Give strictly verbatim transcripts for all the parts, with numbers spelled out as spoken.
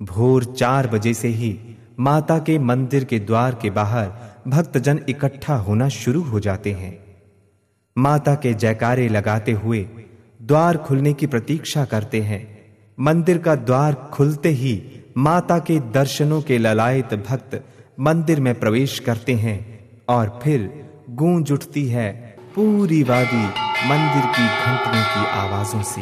भोर चार बजे से ही माता के मंदिर के द्वार के बाहर भक्तजन इकट्ठा होना शुरू हो जाते हैं। माता के जयकारे लगाते हुए द्वार खुलने की प्रतीक्षा करते हैं। मंदिर का द्वार खुलते ही माता के दर्शनों के ललायत भक्त मंदिर में प्रवेश करते हैं और फिर गूंज उठती है पूरी वादी मंदिर की घंटियों की आवाजों से।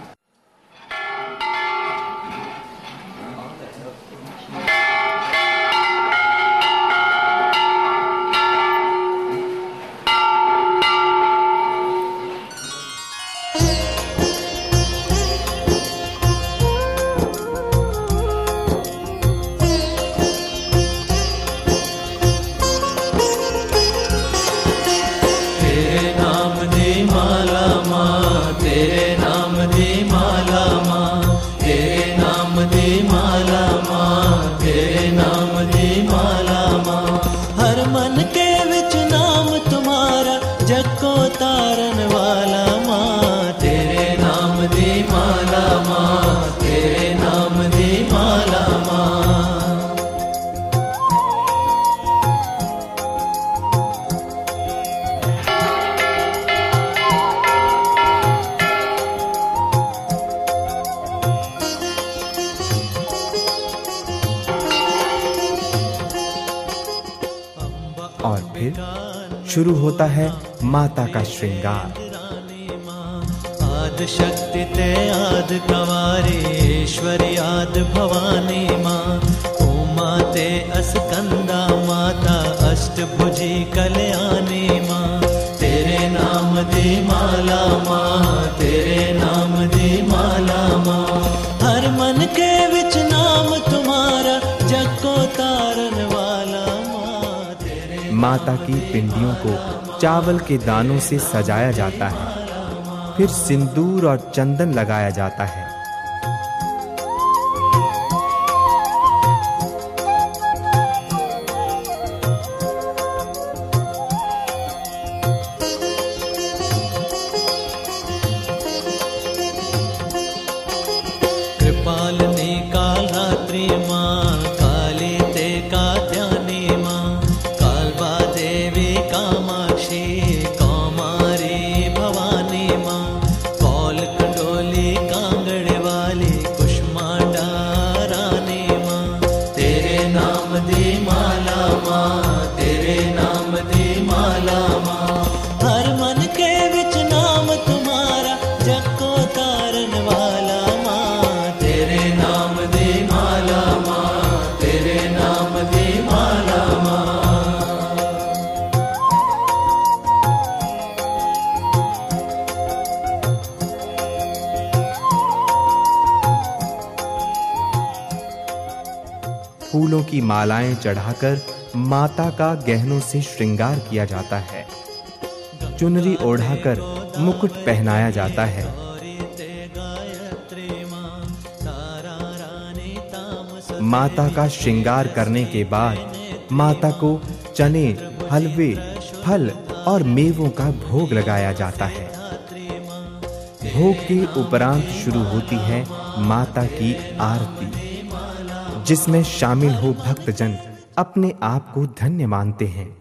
और फिर शुरू होता है माता का श्रृंगार। आद शक्ति ते आद कवारी ईश्वरी आद भवानी माँ, उमा ते अस्कंदा माता अष्टभुजी कल्याणी माँ। तेरे नाम दी माला माँ, तेरे नाम दी माला माँ। हर मन के विच नाम तुम्हारा, जग को तारन वाला माँ। तेरे माता की पिंडियों को चावल के दानों से सजाया जाता है, फिर सिंदूर और चंदन लगाया जाता है। कृपालनी काल रात्रि माँ, काली ते कात्यायनी माँ। कालबा देवी कामाक्षी कौमारी भवानी माँ। कौल कंडोली कांगड़े वाली कुष्मांडा रानी माँ। तेरे नाम दी माला माँ, तेरे नाम दी माला माँ। हर मन के विच नाम तुम्हारा, जग को तारन वाला माँ। तेरे नाम दी माला माँ, तेरे नाम दी माला माँ। फूलों की मालाएं चढ़ाकर माता का गहनों से श्रृंगार किया जाता है। चुनरी ओढ़ाकर मुकुट पहनाया जाता है। माता का श्रृंगार करने के बाद माता को चने, हलवे, फल और मेवों का भोग लगाया जाता है। भोग के उपरांत शुरू होती है माता की आरती, जिसमें शामिल हो भक्तजन अपने आप को धन्य मानते हैं।